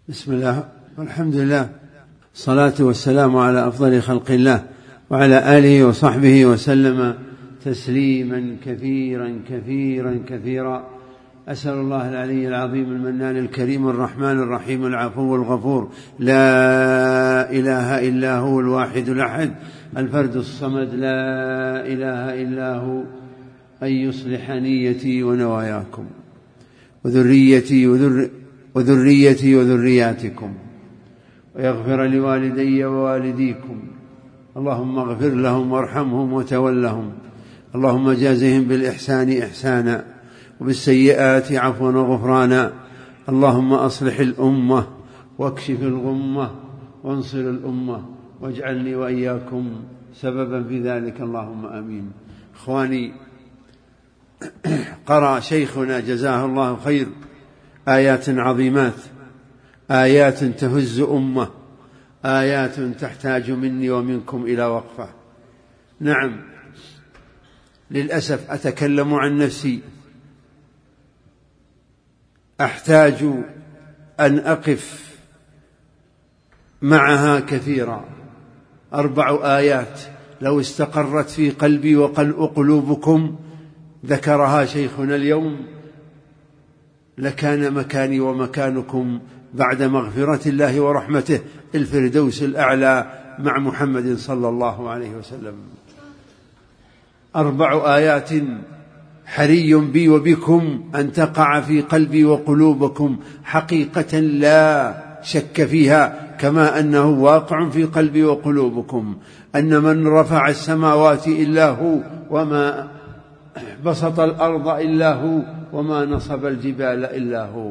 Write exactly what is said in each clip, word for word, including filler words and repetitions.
بسم الله والحمد لله، الصلاة والسلام على أفضل خلق الله وعلى آله وصحبه وسلم تسليما كثيرا كثيرا كثيرا. أسأل الله العلي العظيم المنان الكريم الرحمن الرحيم العفو الغفور، لا إله إلا هو الواحد الأحد الفرد الصمد، لا إله إلا هو، أن يصلح نيتي ونواياكم وذريتي وذر وذريتي وذرياتكم، ويغفر لوالدي ووالديكم. اللهم اغفر لهم وارحمهم وتولهم، اللهم جازهم بالإحسان إحسانا وبالسيئات عفوا وغفرانا. اللهم أصلح الأمة واكشف الغمة وانصر الأمة، واجعلني وإياكم سببا في ذلك، اللهم آمين. إخواني، قرأ شيخنا جزاه الله خير آيات عظيمات، آيات تهز أمة، آيات تحتاج مني ومنكم إلى وقفة. نعم، للأسف أتكلم عن نفسي، أحتاج أن أقف معها كثيرا. أربع آيات لو استقرت في قلبي وقلوبكم ذكرها شيخنا اليوم لكان مكاني ومكانكم بعد مغفرة الله ورحمته الفردوس الأعلى مع محمد صلى الله عليه وسلم. أربع آيات حري بي وبكم أن تقع في قلبي وقلوبكم حقيقة لا شك فيها، كما أنه واقع في قلبي وقلوبكم، أن من رفع السماوات إلا هو، وما بسط الأرض إلا هو، وما نصب الجبال إلا هو.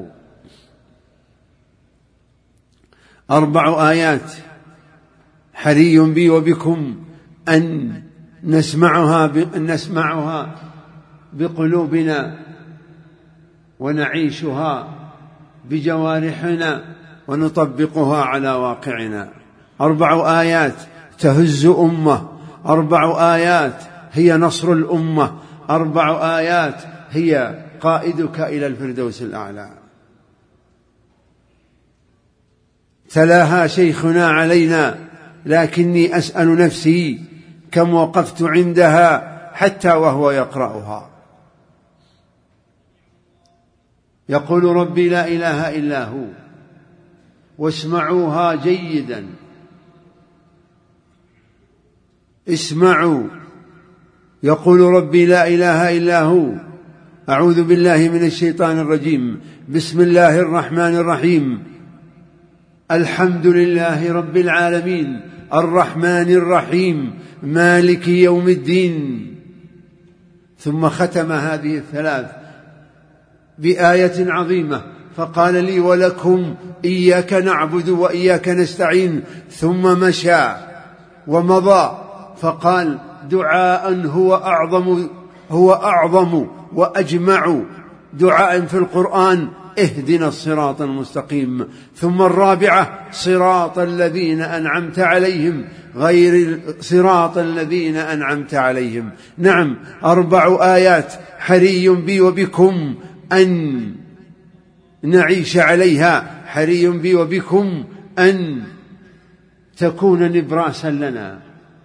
أربع آيات حري بي وبكم أن نسمعها أن نسمعها بقلوبنا ونعيشها بجوارحنا ونطبقها على واقعنا. أربع آيات تهز أمة، أربع آيات هي نصر الأمة، أربع آيات هي قائدك إلى الفردوس الأعلى. تلاها شيخنا علينا، لكني أسأل نفسي كم وقفت عندها حتى وهو يقرأها. يقول ربي لا إله إلا هو، واسمعوها جيدا، اسمعوا. يقول ربي لا إله إلا هو، أعوذ بالله من الشيطان الرجيم، بسم الله الرحمن الرحيم، الحمد لله رب العالمين، الرحمن الرحيم، مالك يوم الدين. ثم ختم هذه الثلاث بآية عظيمة، فقال لي ولكم إياك نعبد وإياك نستعين، ثم مشى ومضى فقال دعاء هو أعظم هو أعظم وأجمع دعاء في القرآن، اهدنا الصراط المستقيم. ثم الرابعة صراط الذين أنعمت عليهم غير صراط الذين أنعمت عليهم. نعم، أربع آيات حري بي وبكم أن نعيش عليها، حري بي وبكم أن تكون نبراسا لنا.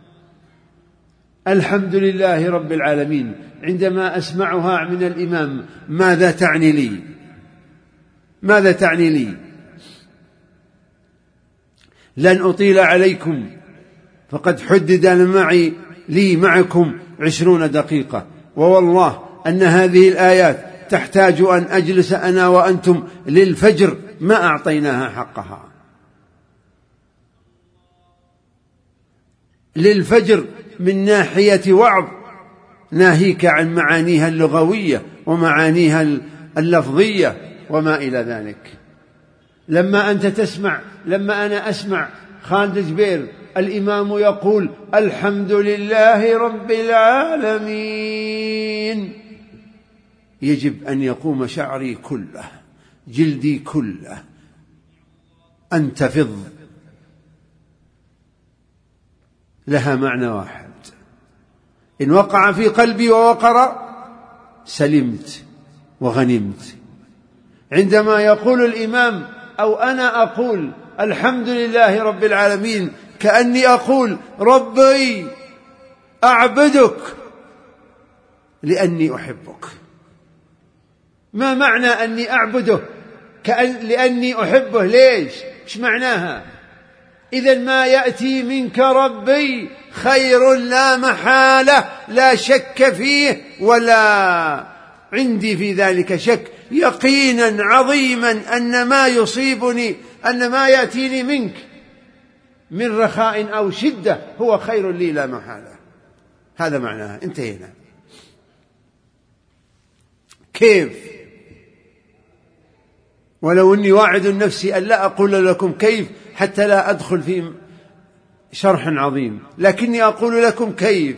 الحمد لله رب العالمين، عندما أسمعها من الإمام ماذا تعني لي؟ ماذا تعني لي؟ لن أطيل عليكم، فقد حدد معي لي معكم عشرون دقيقة، ووالله أن هذه الآيات تحتاج أن أجلس أنا وأنتم للفجر ما أعطيناها حقها، للفجر من ناحية وعظ، ناهيك عن معانيها اللغوية ومعانيها اللفظية وما إلى ذلك. لما أنت تسمع لما أنا أسمع خالد جبير الإمام يقول الحمد لله رب العالمين، يجب أن يقوم شعري كله، جلدي كله أن تفض. لها معنى واحد، إن وقع في قلبي ووقر سلمت وغنمت. عندما يقول الإمام أو أنا أقول الحمد لله رب العالمين كأني أقول ربي أعبدك لأني أحبك. ما معنى أني أعبده كأن لأني أحبه؟ ليش؟ إيش معناها؟ إذن ما يأتي منك ربي خير لا محالة، لا شك فيه ولا عندي في ذلك شك، يقينا عظيما أن ما يصيبني، أن ما يأتيني منك من رخاء أو شدة هو خير لي لا محالة. هذا معناها، انتهينا. كيف؟ ولو أني واعد نفسي أن لا أقول لكم كيف حتى لا أدخل في شرح عظيم، لكني أقول لكم كيف.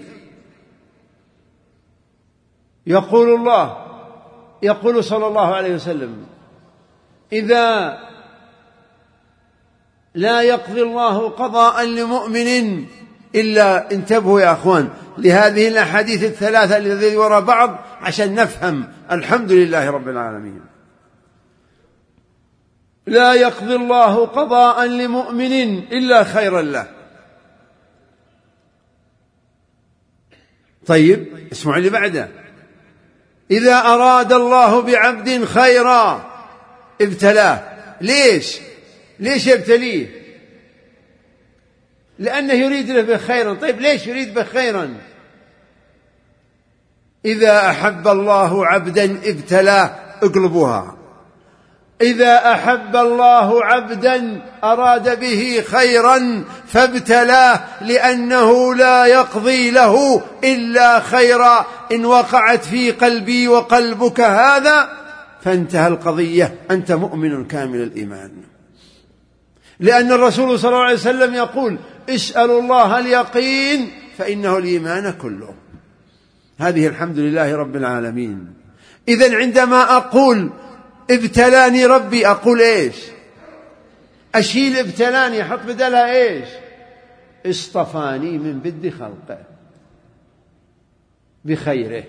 يقول الله، يقول صلى الله عليه وسلم: إذا لا يقضي الله قضاء لمؤمن إلا، انتبهوا يا أخوان لهذه الأحاديث الثلاثة الذي وراء بعض عشان نفهم. الحمد لله رب العالمين. لا يقضي الله قضاء لمؤمن إلا خيرا له. طيب اسمعوا اللي بعده: إذا أراد الله بعبد خيرا ابتلاه. ليش؟ ليش يبتليه؟ لأنه يريد له بخيرا. طيب ليش يريد بخيرا؟ إذا أحب الله عبدا ابتلاه. اقلبوها: إذا أحب الله عبدا أراد به خيرا فابتلاه لأنه لا يقضي له إلا خيرا. إن وقعت في قلبي وقلبك هذا فانتهى القضية، أنت مؤمن كامل الإيمان. لأن الرسول صلى الله عليه وسلم يقول: اسألوا الله اليقين فإنه الإيمان كله. هذه الحمد لله رب العالمين. إذن عندما أقول ابتلاني ربي أقول إيش؟ أشيل ابتلاني أحط بدلها إيش؟ اصطفاني من بد خلقه بخيره.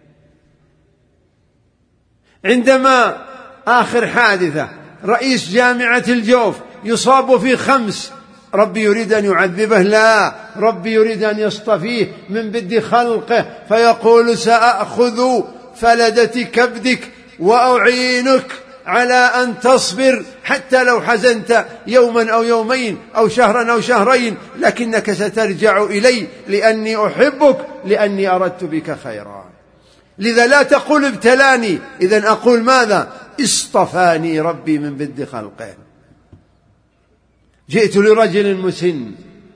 عندما آخر حادثة رئيس جامعة الجوف يصاب في خمس، ربي يريد أن يعذبه؟ لا، ربي يريد أن يصطفيه من بد خلقه، فيقول: سأأخذ فلدة كبدك وأعينك على أن تصبر حتى لو حزنت يوما أو يومين أو شهرا أو شهرين، لكنك سترجع إلي لأني أحبك، لأني أردت بك خيرا. لذا لا تقول ابتلاني، إذن أقول ماذا؟ اصطفاني ربي من بد خلقه. جئت لرجل مسن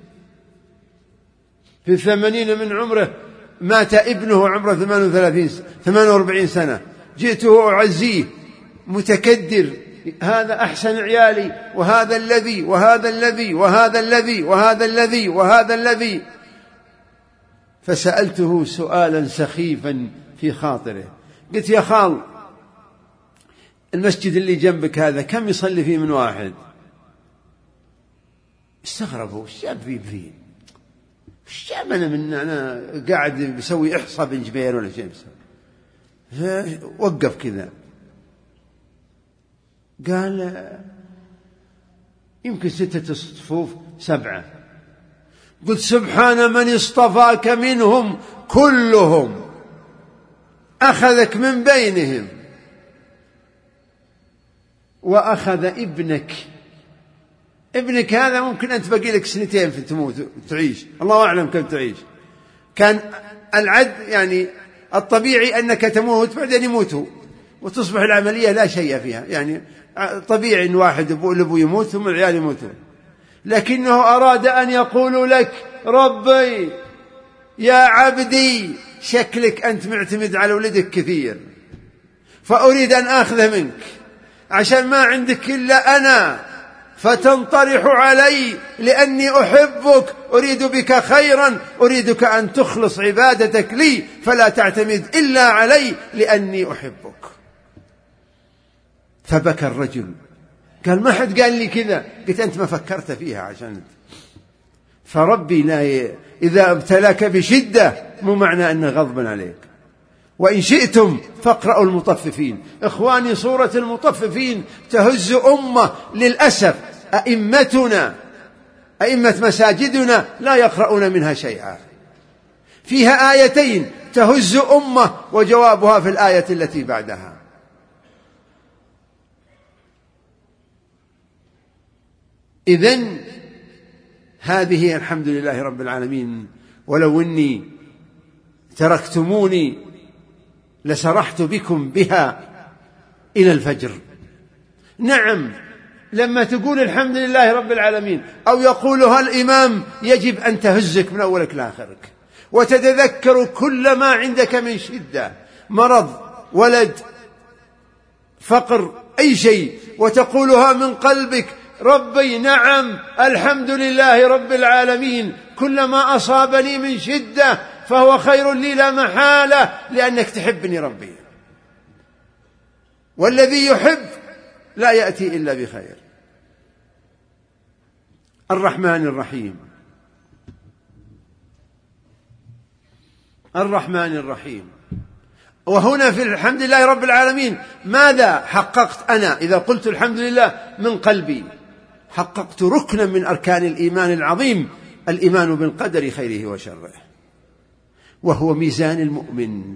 في الثمانين من عمره، مات ابنه عمره ثمان وأربعين سنة، جئته أعزيه، متكدر، هذا أحسن عيالي، وهذا الذي وهذا الذي وهذا الذي وهذا الذي وهذا الذي. فسألته سؤالا سخيفا في خاطره، قلت: يا خال، المسجد اللي جنبك هذا كم يصلي فيه من واحد؟ استغربوا: الشاب فيه فيه الشاب أنا من أنا قاعد بسوي إحصاء بن جبير ولا شيء. وقف كذا قال: يمكن ستة صفوف سبعة. قلت: سبحان من اصطفاك منهم كلهم، أخذك من بينهم وأخذ ابنك. ابنك هذا ممكن أنت بقي لك سنتين في تموت تعيش، الله أعلم كم تعيش. كان العد يعني الطبيعي أنك تموت بعدين يموتوا وتصبح العملية لا شيء فيها، يعني طبيعي أن واحد أبوه يموت ثم العيال يموتون، لكنه أراد أن يقول لك: ربي يا عبدي، شكلك أنت معتمد على ولدك كثير، فأريد أن آخذه منك عشان ما عندك إلا أنا، فتنطرح علي لأني أحبك، أريد بك خيرا، أريدك أن تخلص عبادتك لي فلا تعتمد إلا علي لأني أحبك. فبكى الرجل قال: ما حد قال لي كذا. قلت: أنت ما فكرت فيها عشان. فربي لا ي... إذا ابتلاك بشدة مو معنى أنه غضب عليك، وإن شئتم فاقرأوا المطففين. إخواني، سورة المطففين تهز أمة للأسف. أئمتنا أئمة مساجدنا لا يقرؤون منها شيئا. فيها آيتين تهز أمة وجوابها في الآية التي بعدها. إذن هذه الحمد لله رب العالمين. ولو إني تركتموني لسرحت بكم بها إلى الفجر. نعم، لما تقول الحمد لله رب العالمين أو يقولها الإمام يجب أن تهزك من أولك لآخرك، وتتذكر كل ما عندك من شدة، مرض، ولد، فقر، أي شيء، وتقولها من قلبك: ربي نعم الحمد لله رب العالمين، كل ما أصابني من شدة فهو خير لي لا محالة، لأنك تحبني ربي، والذي يحب لا يأتي إلا بخير. الرحمن الرحيم. الرحمن الرحيم. وهنا في الحمد لله رب العالمين ماذا حققت أنا إذا قلت الحمد لله من قلبي؟ حققت ركنا من أركان الإيمان العظيم، الإيمان بالقدر خيره وشره، وهو ميزان المؤمن.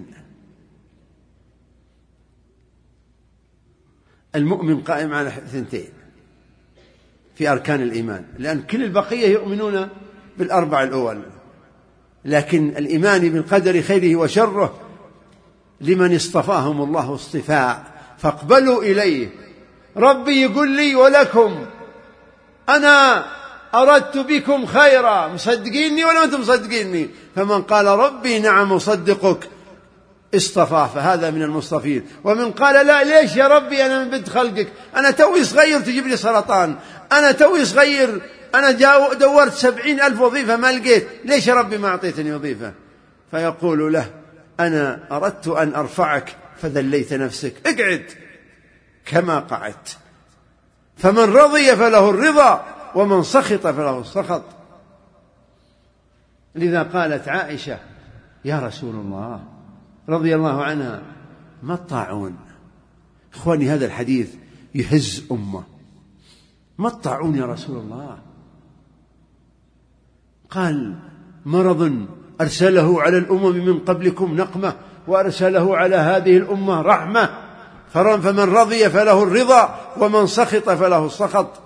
المؤمن قائم على ثنتين في أركان الإيمان، لأن كل البقية يؤمنون بالأربع الأول، لكن الإيمان بالقدر خيره وشره لمن اصطفاهم الله اصطفاء فاقبلوا إليه. ربي يقول لي ولكم: أنا أردت بكم خيرا، مصدقيني ولا أنتم مصدقيني؟ فمن قال ربي نعم مصدقك اصطفاه، فهذا من المصطفين. ومن قال لا، ليش يا ربي أنا من بنت خلقك، أنا توي صغير تجيب لي سرطان، أنا توي صغير، أنا دورت سبعين ألف وظيفة ما لقيت، ليش يا ربي ما أعطيتني وظيفة؟ فيقول له: أنا أردت أن أرفعك فذليت نفسك، اقعد كما قعدت. فمن رضي فله الرضا ومن سخط فله السخط. لذا قالت عائشة: يا رسول الله رضي الله عنها: ما الطاعون؟ إخواني، هذا الحديث يهز أمة. ما الطاعون يا رسول الله؟ قال: مرض أرسله على الأمم من قبلكم نقمة، وأرسله على هذه الأمة رحمة، فمن رضي فله الرضا ومن سخط فله السخط.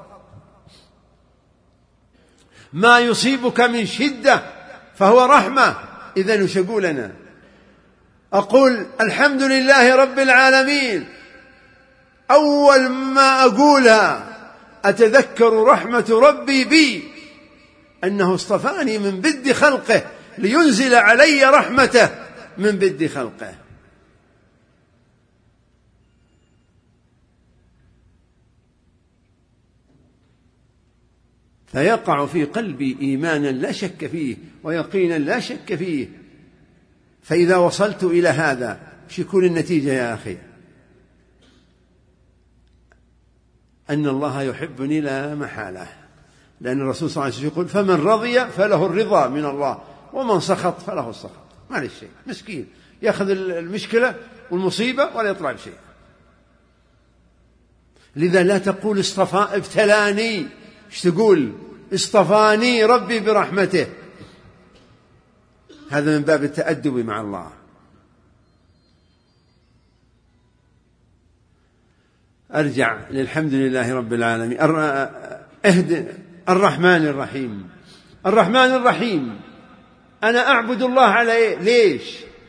ما يصيبك من شدة فهو رحمة. إذن وش أقول أنا؟ أقول الحمد لله رب العالمين، أول ما أقولها أتذكر رحمة ربي بي، أنه اصطفاني من بد خلقه لينزل علي رحمته من بد خلقه. فيقع في قلبي إيمانا لا شك فيه ويقينا لا شك فيه. فإذا وصلت إلى هذا ايش يكون النتيجة يا أخي؟ أن الله يحبني لا محالة، لأن الرسول صلى الله عليه وسلم يقول: فمن رضي فله الرضا من الله ومن سخط فله السخط. ما له شيء، مسكين يأخذ المشكلة والمصيبة ولا يطلع بشيء. لذا لا تقول اصطفى ابتلاني، ايش تقول؟ اصطفاني ربي برحمته. هذا من باب التأدب مع الله. أرجع للحمد لله رب العالمين. اهد الرحمن الرحيم. الرحمن الرحيم، أنا أعبد الله على إيه؟ ليش؟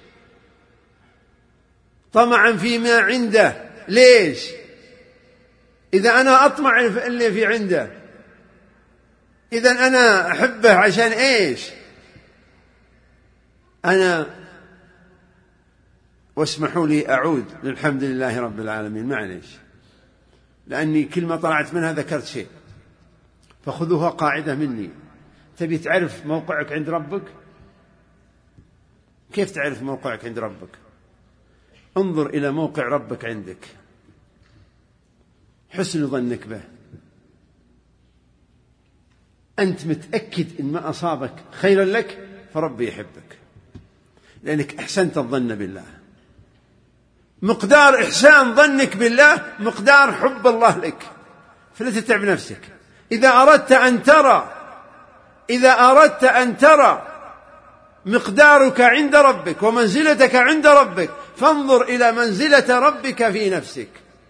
طمعا فيما عنده. ليش؟ إذا أنا أطمع اللي في عنده، إذا أنا أحبه عشان إيش؟ أنا واسمحوا لي أعود للحمد لله رب العالمين، معليش، لأني كل ما طلعت منها ذكرت شيء، فخذوها قاعدة مني. تبي تعرف موقعك عند ربك؟ كيف تعرف موقعك عند ربك؟ انظر إلى موقع ربك عندك، حسن ظنك به. أنت متأكد إن ما أصابك خيرا لك فربي يحبك، لأنك أحسنت الظن بالله. مقدار إحسان ظنك بالله مقدار حب الله لك، فلا تتعب نفسك. إذا أردت أن ترى إذا أردت أن ترى مقدارك عند ربك ومنزلتك عند ربك فانظر إلى منزلة ربك في نفسك،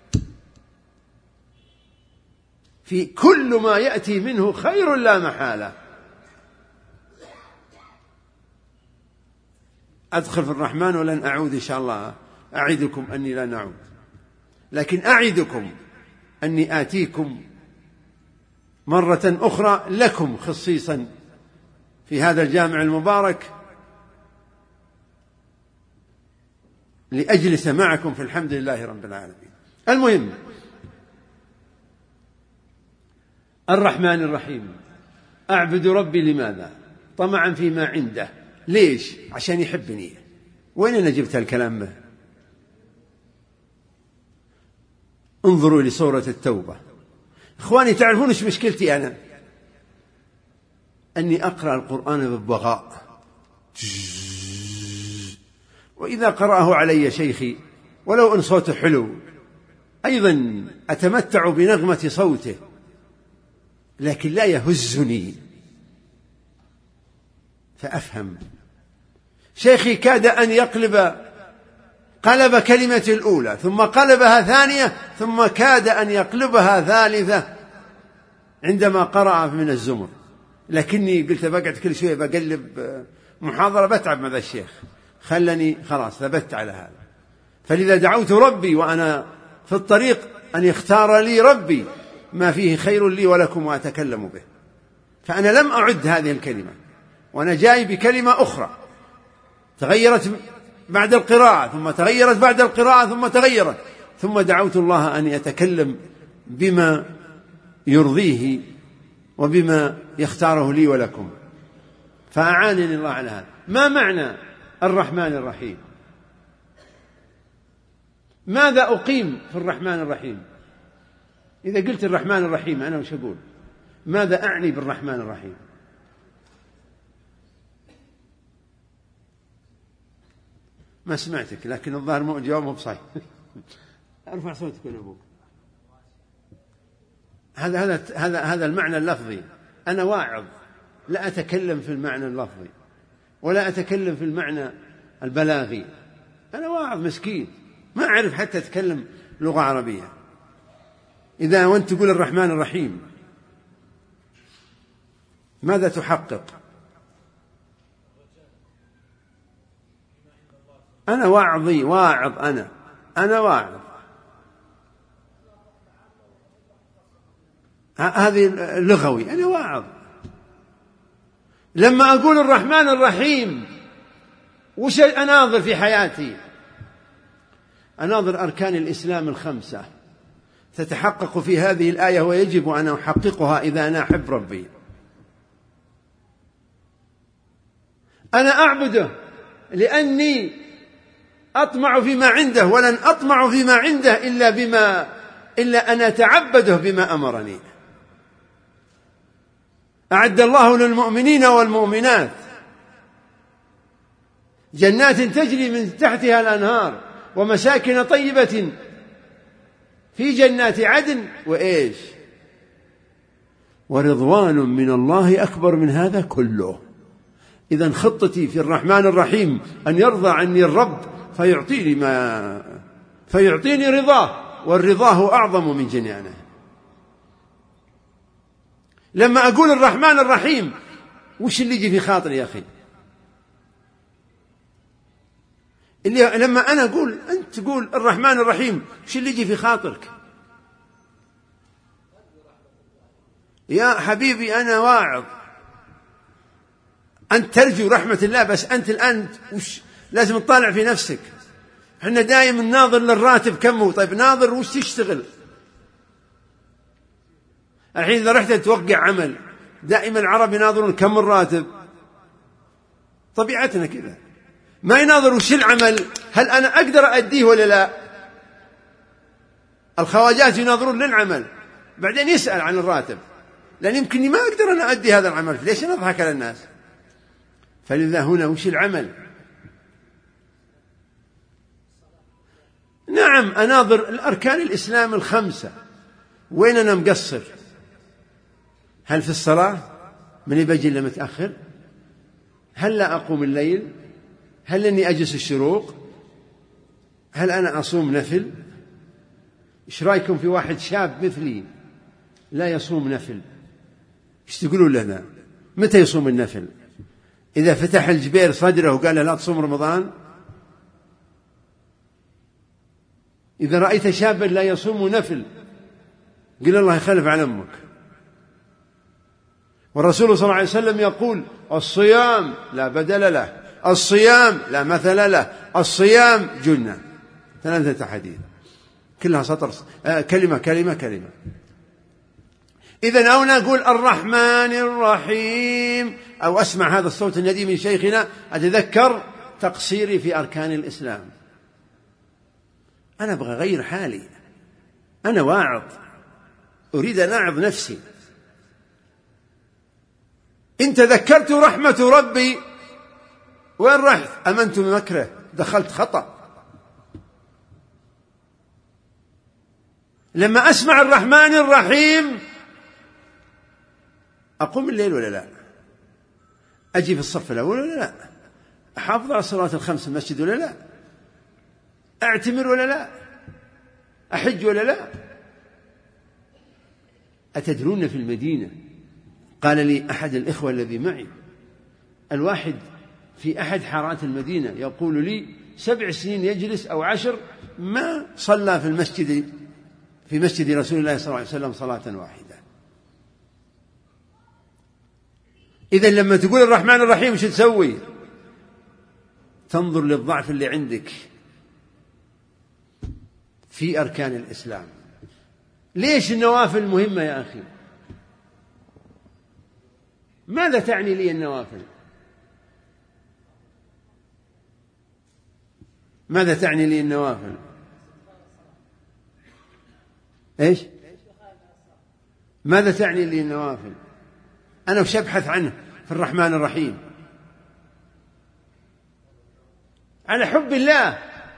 في كل ما يأتي منه خير لا محالة. أدخل في الرحمن ولن أعود إن شاء الله، أعدكم أني لن أعود، لكن أعدكم أني آتيكم مرة أخرى لكم خصيصا في هذا الجامع المبارك لأجلس معكم في الحمد لله رب العالمين. المهم، الرحمن الرحيم، أعبد ربي لماذا؟ طمعا فيما عنده. ليش؟ عشان يحبني. وين أنا جبت الكلام به؟ انظروا لسورة التوبة. إخواني، تعرفون إيش مشكلتي أنا؟ أني أقرأ القرآن بالبغاء، وإذا قرأه علي شيخي ولو أن صوته حلو أيضا أتمتع بنغمة صوته، لكن لا يهزني فأفهم. شيخي كاد أن يقلب قلب كلمة الأولى ثم قلبها ثانية ثم كاد أن يقلبها ثالثة عندما قرأ من الزمر، لكني قلت بقعد كل شوية بقلب محاضرة بتعب مع ذا الشيخ، خلني خلاص ثبت على هذا. فلذا دعوت ربي وأنا في الطريق أن يختار لي ربي ما فيه خير لي ولكم وأتكلم به. فأنا لم أعد هذه الكلمة، وأنا جاي بكلمة أخرى تغيرت بعد القراءة ثم تغيرت بعد القراءة ثم تغيرت، ثم دعوت الله أن يتكلم بما يرضيه وبما يختاره لي ولكم، فأعانني الله على هذا. ما معنى الرحمن الرحيم؟ ماذا أقيم في الرحمن الرحيم؟ إذا قلت الرحمن الرحيم أنا وش أقول؟ ماذا أعني بالرحمن الرحيم؟ ما سمعتك، لكن الظاهر مو جواب مو بصحيح. ارفع صوتك يا أبوك. هذا هذا هذا هذا المعنى اللفظي. أنا واعظ، لا أتكلم في المعنى اللفظي ولا أتكلم في المعنى البلاغي. أنا واعظ مسكين ما أعرف حتى أتكلم لغة عربية. إذا وأنت تقول الرحمن الرحيم ماذا تحقق؟ أنا واعظي واعظ أنا أنا واعظ. هذه اللغوي، أنا واعظ. لما أقول الرحمن الرحيم وش أناظر في حياتي؟ أناظر أركان الإسلام الخمسة تتحقق في هذه الآية، ويجب أن أحققها إذا أنا أحب ربي. أنا أعبده لأني أطمع فيما عنده، ولن أطمع فيما عنده إلا بما إلا أن أتعبده بما أمرني. أعد الله للمؤمنين والمؤمنات جنات تجري من تحتها الأنهار ومساكن طيبة في جنات عدن وإيش ورضوان من الله أكبر من هذا كله. إذن خطتي في الرحمن الرحيم أن يرضى عني الرب فيعطيني ما فيعطيني رضاه، والرضاه أعظم من جنانه. لما أقول الرحمن الرحيم وش اللي يجي في خاطري يا أخي؟ اللي لما أنا أقول أنت تقول الرحمن الرحيم وش اللي يجي في خاطرك؟ يا حبيبي أنا واعظ، أنت ترجو رحمة الله، بس أنت الآن وش لازم تطالع في نفسك. احنا دائما ناظر للراتب كم هو. طيب ناظر وش تشتغل الحين؟ إذا رحت توقع عمل دائما العرب يناظرون كم الراتب، طبيعتنا كذا، ما يناظر وش العمل، هل أنا أقدر أديه ولا لا. الخواجات يناظرون للعمل بعدين يسأل عن الراتب، لأن يمكنني ما أقدر أنا أدي هذا العمل، ليش نضحك على الناس؟ فلذا هنا وش العمل؟ نعم أناظر الأركان الإسلام الخمسة، وين أنا مقصر؟ هل في الصلاة من يبجي إلا متأخر؟ هل لا أقوم الليل؟ هل أني أجلس الشروق؟ هل أنا أصوم نفل؟ إيش رأيكم في واحد شاب مثلي لا يصوم نفل؟ إيش تقولوا له؟ متى يصوم النفل؟ إذا فتح الجبير صدره وقال له لا تصوم رمضان؟ إذا رأيت شابا لا يصوم نفل قل الله يخلف عن أمك. والرسول صلى الله عليه وسلم يقول الصيام لا بدل له، الصيام لا مثل له، الصيام جنة. ثلاثة حديث كلها سطر آه كلمة كلمة كلمة. إذن أو نقول الرحمن الرحيم، أو أسمع هذا الصوت الندي من شيخنا أتذكر تقصيري في أركان الإسلام. أنا أبغى أغير حالي، أنا واعظ أريد أن أعظ نفسي. إن تذكرت رحمة ربي وين رحت؟ أمنت بمكره، دخلت خطأ. لما أسمع الرحمن الرحيم أقوم الليل ولا لا؟ أجي في الصف الأول ولا لا؟ أحافظ على الصلاة الخمس في المسجد ولا لا؟ أعتمر ولا لا؟ أحج ولا لا؟ أتدرون في المدينة قال لي أحد الإخوة الذي معي، الواحد في أحد حارات المدينة يقول لي سبع سنين يجلس أو عشر ما صلى في المسجد في مسجد رسول الله صلى الله عليه وسلم صلاة واحدة. إذن لما تقول الرحمن الرحيم شو تسوي؟ تنظر للضعف اللي عندك في أركان الإسلام. ليش النوافل مهمة يا أخي؟ ماذا تعني لي النوافل؟ ماذا تعني لي النوافل؟ إيش؟ ماذا تعني لي النوافل؟ أنا وش أبحث عنه في الرحمن الرحيم؟ على حب الله.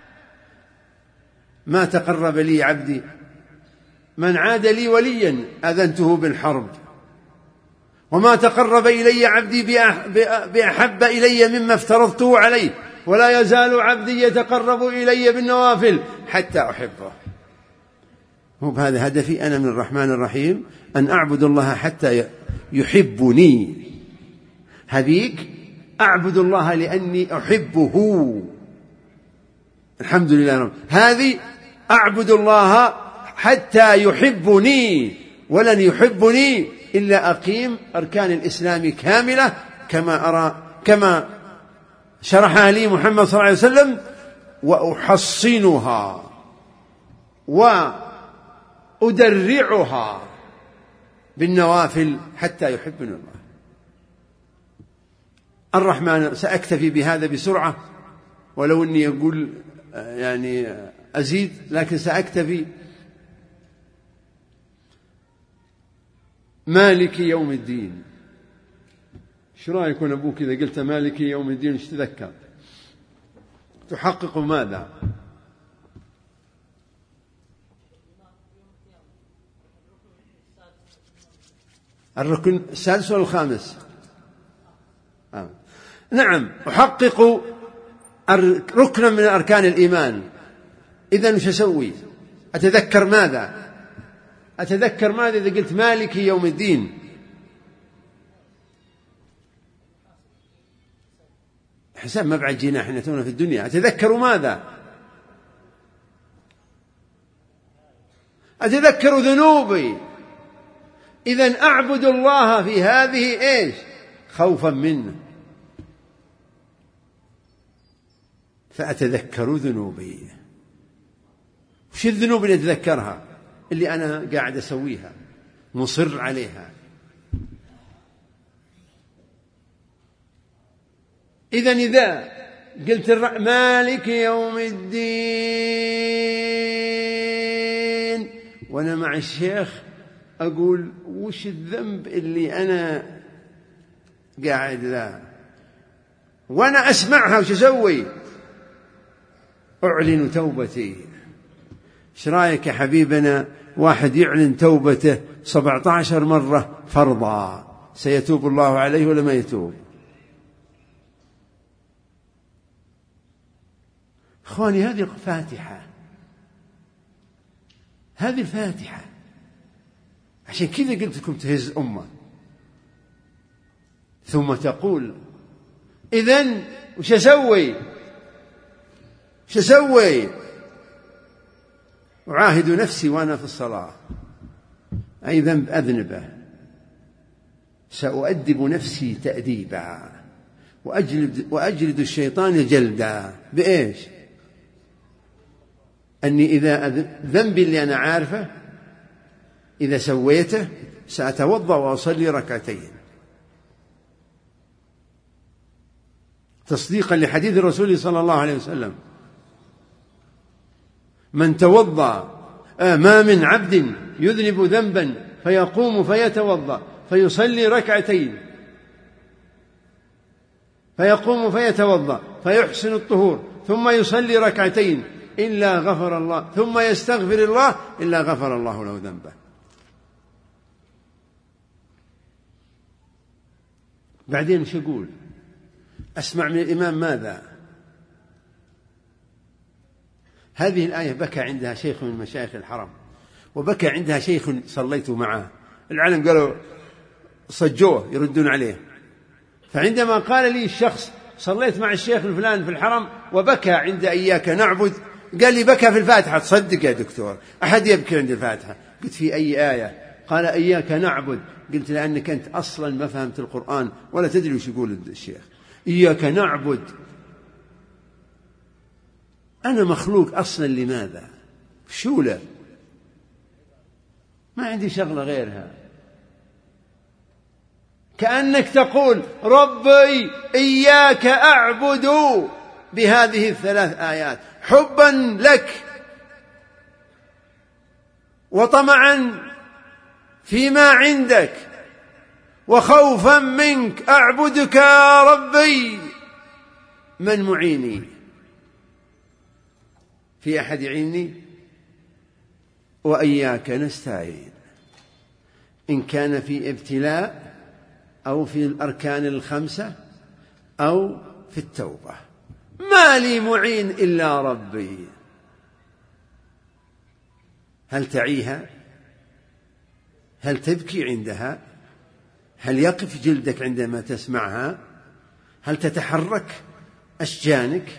ما تقرب لي عبدي، من عاد لي وليا أذنته بالحرب، وما تقرب إلي عبدي بأحب إلي مما افترضته عليه، ولا يزال عبدي يتقرب إلي بالنوافل حتى أحبه. هو بهذا هدفي أنا من الرحمن الرحيم، أن أعبد الله حتى يحبني. هذيك أعبد الله لأني أحبه، الحمد لله رب. هذه أعبد الله حتى يحبني، ولن يحبني إلا أقيم أركان الإسلام كاملة كما أرى كما شرحها لي محمد صلى الله عليه وسلم، وأحصنها وأدرعها بالنوافل حتى يحبني الله. الرحمن سأكتفي بهذا بسرعة، ولو أني أقول يعني أزيد لكن سأكتفي. مالك يوم الدين، شو رأيكم أبوك إذا قلت مالك يوم الدين ايش تذكر؟ تحقق ماذا؟ الركن السادس ولا الخامس؟ آه. نعم، أحقق ركنا من أركان الإيمان. إذن وش أسوي؟ أتذكر ماذا؟ أتذكر ماذا إذا قلت مالك يوم الدين؟ حساب ما بعد جينا احنا تونا في الدنيا. أتذكر ماذا؟ أتذكر ذنوبي. إذن أعبد الله في هذه إيش؟ خوفا منه، فأتذكر ذنوبي. وش الذنوب اللي أتذكرها؟ اللي أنا قاعد أسويها مصر عليها. إذن إذا قلت مالك يوم الدين وأنا مع الشيخ أقول وش الذنب اللي أنا قاعد ذا، وأنا أسمعها وش أسوي؟ أعلن توبتي ايش رايك يا حبيبنا واحد يعلن توبته سبعة عشر مرة فرضا، سيتوب الله عليه ولا ما يتوب؟ اخواني هذه الفاتحة، هذه الفاتحة، عشان كذا قلت لكم تهز أمة. ثم تقول إذن وش أسوي وش أسوي أعاهد نفسي وأنا في الصلاة أي ذنب أذنبه سأؤدب نفسي تأديبا وأجلد, وأجلد الشيطان جلدا. بإيش؟ أني إذا ذنبي اللي أنا عارفه إذا سويته سأتوضأ وأصلي ركعتين تصديقا لحديث الرسول صلى الله عليه وسلم: من توضأ آه ما من عبد يذنب ذنبا فيقوم فيتوضأ فيصلي ركعتين فيقوم فيتوضأ فيحسن الطهور ثم يصلي ركعتين إلا غفر الله ثم يستغفر الله إلا غفر الله له ذنبه. بعدين شو يقول؟ أسمع من الإمام ماذا؟ هذه الآية بكى عندها شيخ من مشايخ الحرم، وبكى عندها شيخ صليت معه، العلم قالوا صجوه يردون عليه. فعندما قال لي الشخص صليت مع الشيخ الفلان في الحرم وبكى عند إياك نعبد، قال لي بكى في الفاتحة. تصدق يا دكتور أحد يبكي عند الفاتحة؟ قلت في أي آية؟ قال إياك نعبد. قلت لأنك أنت أصلا ما فهمت القرآن ولا تدري وش يقول الشيخ. إياك نعبد، أنا مخلوق أصلا لماذا؟ شو له؟ ما عندي شغلة غيرها. كأنك تقول ربي إياك أعبد بهذه الثلاث آيات حبا لك وطمعا فيما عندك وخوفا منك أعبدك يا ربي. من معيني؟ في أحد يعيني؟ وإياك نستعين إن كان في ابتلاء أو في الأركان الخمسة أو في التوبة. ما لي معين إلا ربي. هل تعيها؟ هل تبكي عندها؟ هل يقف جلدك عندما تسمعها؟ هل تتحرك أشجانك؟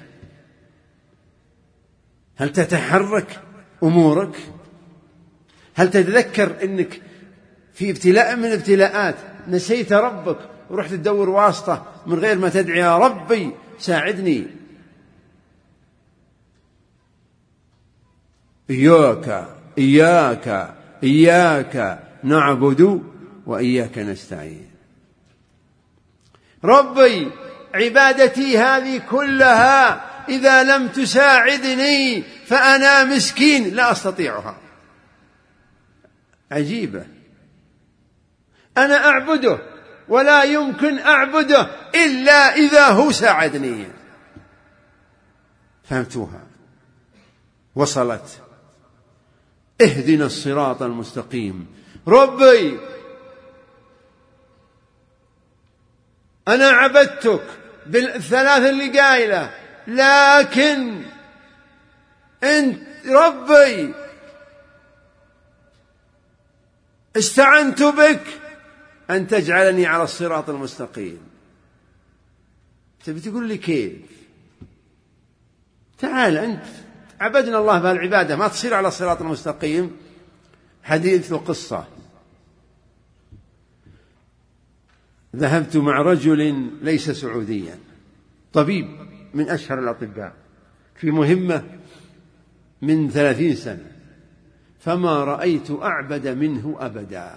هل تتحرك أمورك؟ هل تتذكر أنك في ابتلاء من الابتلاءات نسيت ربك ورحت تدور واسطة من غير ما تدعي يا ربي ساعدني؟ إياك إياك إياك نعبد وإياك نستعين. ربي عبادتي هذه كلها إذا لم تساعدني فأنا مسكين لا أستطيعها. عجيبة، أنا أعبده ولا يمكن أعبده إلا إذا هو ساعدني. فهمتوها؟ وصلت. اهدنا الصراط المستقيم. ربي أنا عبدتك بالثلاث اللي قايلة، لكن أنت ربي استعنت بك أن تجعلني على الصراط المستقيم. تبي تقول لي كيف؟ تعال أنت عبدنا الله بهالعبادة ما تصير على الصراط المستقيم. حديث وقصة. ذهبت مع رجل ليس سعوديا، طبيب من أشهر الأطباء، في مهمة من ثلاثين سنة، فما رأيت أعبد منه أبدا.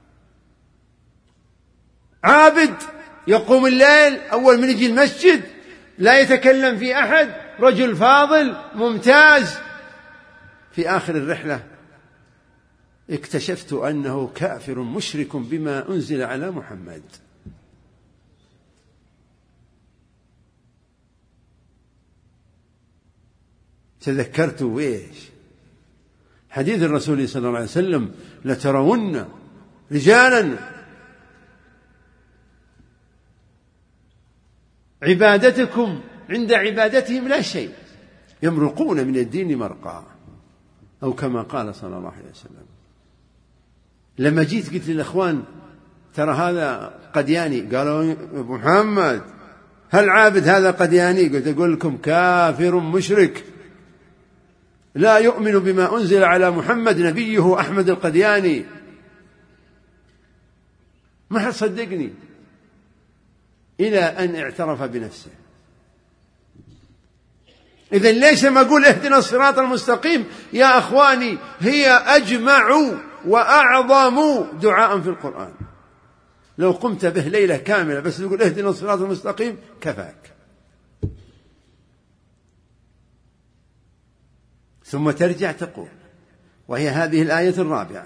عابد يقوم الليل أول من يجي المسجد، لا يتكلم في أحد، رجل فاضل ممتاز. في آخر الرحلة اكتشفت أنه كافر مشرك بما أنزل على محمد. تذكرت وإيش؟ حديث الرسول صلى الله عليه وسلم: لترون رجالا عبادتكم عند عبادتهم لا شيء، يمرقون من الدين مرقا، أو كما قال صلى الله عليه وسلم. لما جيت قلت للأخوان: ترى هذا قدياني، قالوا: أبو محمد هل عابد هذا قدياني؟ قلت: أقول لكم كافر مشرك لا يؤمن بما أنزل على محمد نبيه أحمد القدياني. ما حد صدقني إلى أن اعترف بنفسه. إذن ليش ما أقول اهدنا الصراط المستقيم يا أخواني هي أجمع وأعظم دعاء في القرآن. لو قمت به ليلة كاملة بس تقول اهدنا الصراط المستقيم كفاك. ثم ترجع تقول، وهي هذه الآية الرابعة: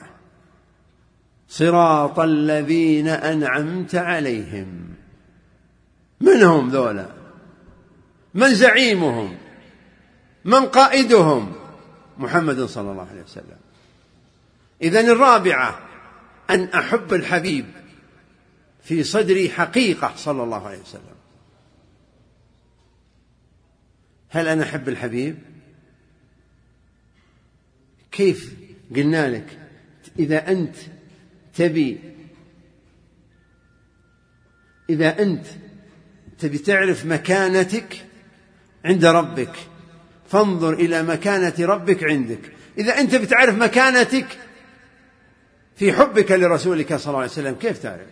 صراط الذين أنعمت عليهم. من هم ذولا؟ من زعيمهم؟ من قائدهم؟ محمد صلى الله عليه وسلم. إذن الرابعة أن أحب الحبيب في صدري حقيقة صلى الله عليه وسلم. هل أنا أحب الحبيب؟ كيف؟ قلنا لك إذا أنت تبي إذا أنت تبي تعرف مكانتك عند ربك فانظر إلى مكانة ربك عندك. إذا أنت بتعرف مكانتك في حبك لرسولك صلى الله عليه وسلم كيف تعرف؟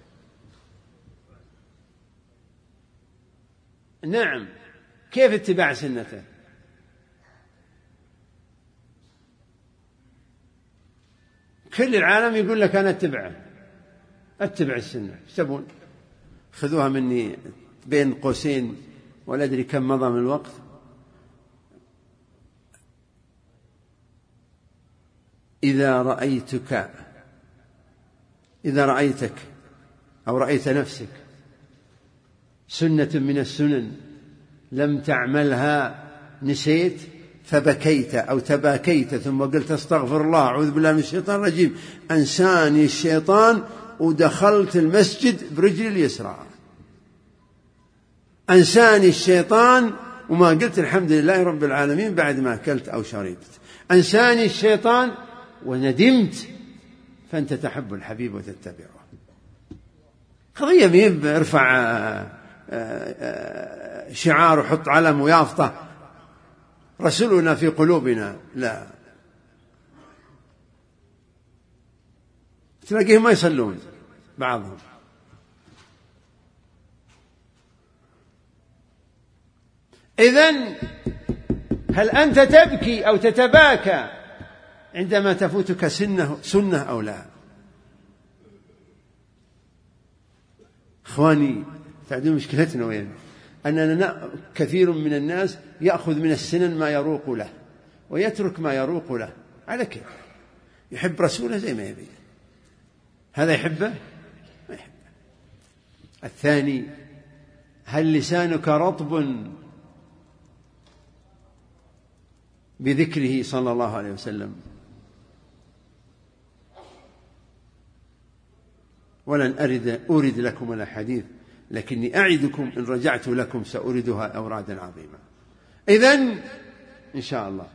نعم، كيف اتباع سنته؟ كل العالم يقول لك أنا اتبعه، اتبع السنة. ايش تبون؟ خذوها مني بين قوسين ولا أدري كم مضى من الوقت. إذا رأيتك إذا رأيتك أو رأيت نفسك سنة من السنن لم تعملها نسيت فبكيت أو تباكيت ثم قلت استغفر الله أعوذ بالله من الشيطان الرجيم، أنساني الشيطان ودخلت المسجد برجل اليسرى. أنساني الشيطان وما قلت الحمد لله رب العالمين بعد ما أكلت أو شربت. أنساني الشيطان وندمت، فأنت تحب الحبيب وتتبعه. قضية مين ارفع شعار وحط علم ويافطة رسولنا في قلوبنا، لا. تلاقيهم ما يصلون بعضهم. إذن هل أنت تبكي أو تتباكى عندما تفوتك سنة, سنة أو لا؟ إخواني تعدون مشكلتنا وين؟ أننا كثير من الناس يأخذ من السنن ما يروق له ويترك ما يروق له. على كيف؟ يحب رسوله زي ما يبي، هذا يحبه ما يحبه. الثاني: هل لسانك رطب بذكره صلى الله عليه وسلم؟ ولن أرد أورد لكم الأحاديث، لكني أعدكم إن رجعت لكم سأوردها أورادا عظيمة. إذن إن شاء الله،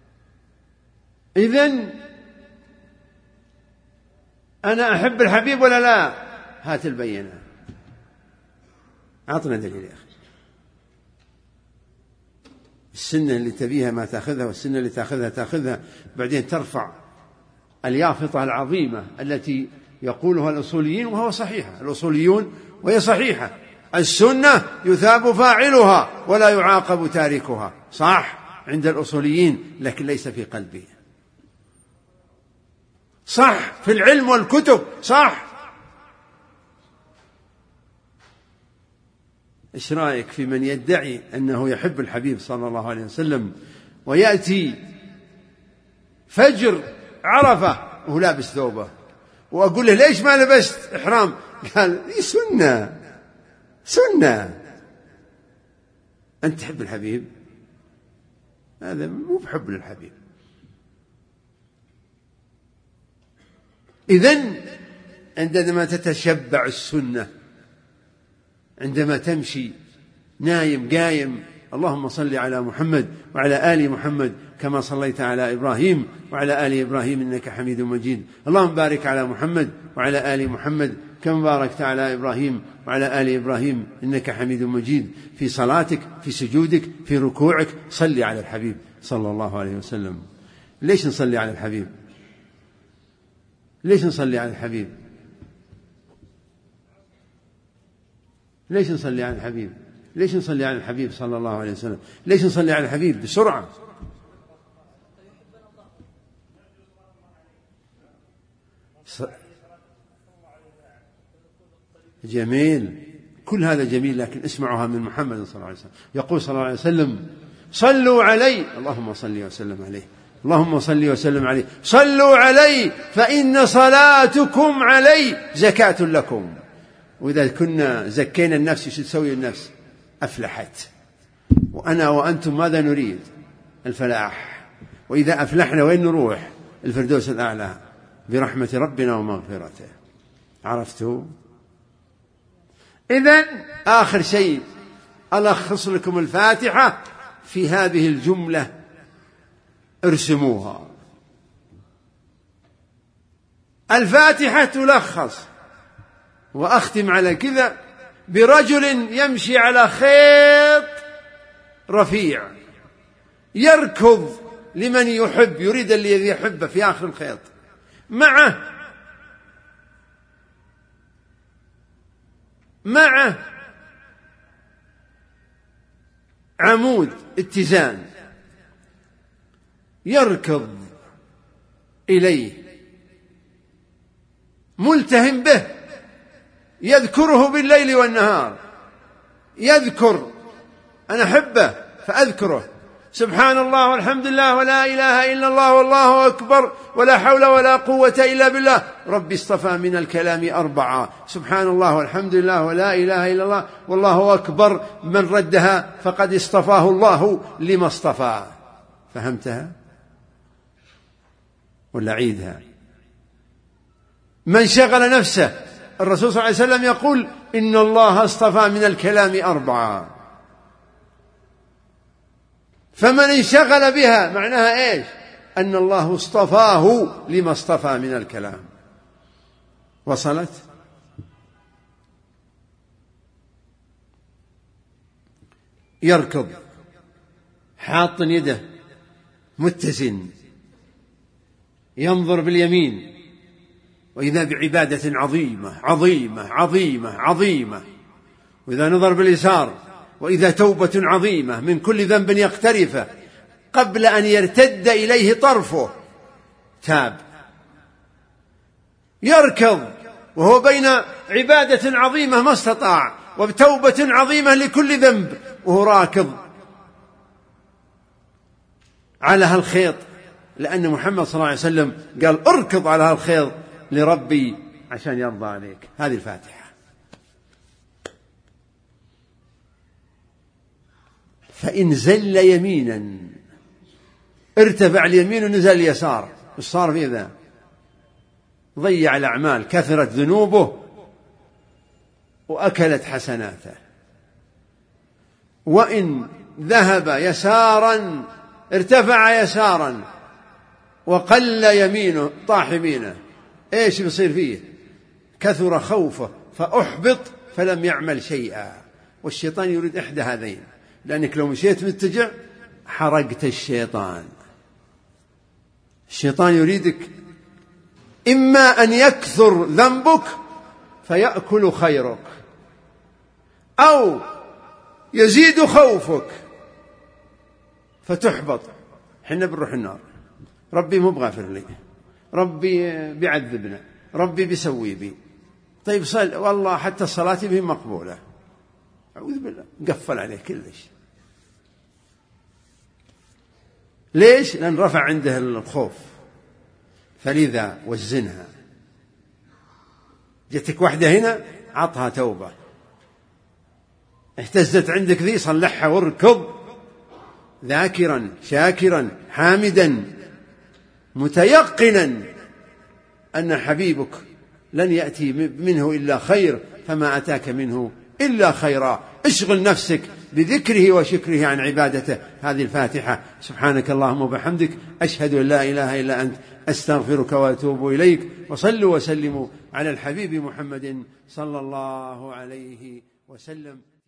إذن أنا أحب الحبيب ولا لا؟ هات البينة، أعطنا دليل يا أخي. السنة اللي تبيها ما تأخذها، والسنة اللي تأخذها تأخذها، بعدين ترفع اليافطة العظيمة التي يقولها الأصوليين وهو صحيحة، الأصوليون وهي صحيحة: السنة يثاب فاعلها ولا يعاقب تاركها. صح عند الأصوليين، لكن ليس في قلبه. صح في العلم والكتب، صح. إيش رأيك في من يدعي أنه يحب الحبيب صلى الله عليه وسلم ويأتي فجر عرفة وهو لابس ثوبه، وأقول له ليش ما لبست إحرام؟ قال لي سنة سنة. أنت تحب الحبيب؟ هذا مو بحب للحبيب. إذن عندما تتشبع السنة، عندما تمشي نايم قايم، اللهم صل على محمد وعلى آل محمد كما صليت على إبراهيم وعلى آل إبراهيم إنك حميد مجيد، اللهم بارك على محمد وعلى آل محمد كما باركت على إبراهيم وعلى آل إبراهيم إنك حميد مجيد. في صلاتك، في سجودك، في ركوعك، صلي على الحبيب صلى الله عليه وسلم. ليش نصلي على الحبيب؟ ليش نصلي على الحبيب؟ ليش نصلي على الحبيب؟ ليش نصلي على الحبيب صلى الله عليه وسلم؟ ليش نصلي على الحبيب بسرعة؟ جميل، كل هذا جميل، لكن اسمعوها من محمد صلى الله عليه وسلم. يقول صلى الله عليه وسلم: صلوا علي، اللهم صل وسلم عليه، اللهم صل وسلم عليه، صلوا علي فإن صلاتكم علي زكاة لكم. وإذا كنا زكينا النفس ايش تسوي النفس؟ أفلحت. وأنا وأنتم ماذا نريد؟ الفلاح. وإذا أفلحنا وين نروح؟ الفردوس الأعلى برحمة ربنا ومغفرته. عرفتوا؟ إذن آخر شيء ألخص لكم الفاتحة في هذه الجملة، ارسموها. الفاتحة تلخص، وأختم على كذا، برجل يمشي على خيط رفيع يركض لمن يحب، يريد الذي يحبه في آخر الخيط، معه معه عمود اتزان يركض إليه ملتهم به، يذكره بالليل والنهار، يذكر أنا أحبه فأذكره، سبحان الله والحمد لله ولا إله إلا الله والله أكبر ولا حول ولا قوة إلا بالله. ربي اصطفى من الكلام أربعة: سبحان الله والحمد لله ولا إله إلا الله والله أكبر، من ردها فقد اصطفاه الله لما اصطفى. فهمتها ولا عيدها؟ من شغل نفسه، الرسول صلى الله عليه وسلم يقول: إن الله اصطفى من الكلام أربعة، فمن انشغل بها معناها إيش؟ أن الله اصطفاه لما اصطفى من الكلام. وصلت؟ يركض حاط يده متزن، ينظر باليمين، وإذا بعبادة عظيمة عظيمة عظيمة عظيمة، وإذا نظر باليسار وإذا توبة عظيمة من كل ذنب يقترفه قبل أن يرتد إليه طرفه تاب. يركض وهو بين عبادة عظيمة ما استطاع وبتوبة عظيمة لكل ذنب، وهو راكض على هالخيط، لأن محمد صلى الله عليه وسلم قال: اركض على هالخيط لربي عشان يرضى عليك. هذه الفاتحة. فإن زل يمينا ارتفع اليمين ونزل اليسار، ايش صار في ذا؟ ضيع الأعمال، كثرت ذنوبه وأكلت حسناته. وإن ذهب يسارا ارتفع يسارا وقل يمينه، طاح يمينه، ايش بيصير فيه؟ كثر خوفه فأحبط فلم يعمل شيئا. والشيطان يريد إحدى هذين، لأنك لو مشيت متجع حرقت الشيطان. الشيطان يريدك إما أن يكثر ذنبك فيأكل خيرك، أو يزيد خوفك فتحبط. حنا بنروح النار، ربي مو بغافر لي، ربي بيعذبنا، ربي بيسوي بي. طيب صل، والله حتى الصلاة به مقبولة، أعوذ بالله، قفل عليه كلش. ليش؟ لأن رفع عنده الخوف. فلذا وزنها. جتك واحدة هنا عطها توبة، اهتزت عندك ذي صلحها واركض ذاكرا شاكرا حامدا متيقنا أن حبيبك لن يأتي منه إلا خير، فما أتاك منه إلا خيرا. اشغل نفسك بذكره وشكره عن عبادته. هذه الفاتحة. سبحانك اللهم وبحمدك، أشهد أن لا إله إلا أنت، أستغفرك وأتوب إليك. وصلوا وسلموا على الحبيب محمد صلى الله عليه وسلم.